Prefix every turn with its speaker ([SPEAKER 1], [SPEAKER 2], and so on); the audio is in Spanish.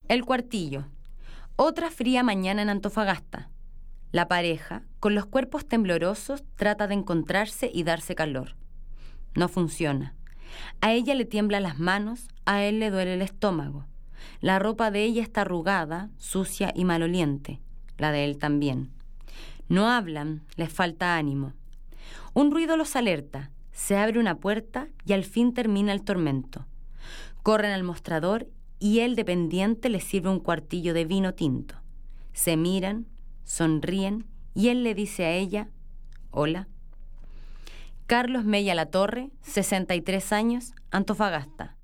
[SPEAKER 1] El cuartillo. Otra fría mañana en Antofagasta. La pareja, con los cuerpos temblorosos, trata de encontrarse y darse calor. No funciona. A ella le tiemblan las manos, a él le duele el estómago. La ropa de ella está arrugada, sucia y maloliente. La de él también. No hablan, les falta ánimo. Un ruido los alerta. Se abre una puerta y al fin termina el tormento. Corren al mostrador y el dependiente les sirve un cuartillo de vino tinto. Se miran, sonríen y él le dice a ella: hola. Carlos Mella Latorre, 63 años, Antofagasta.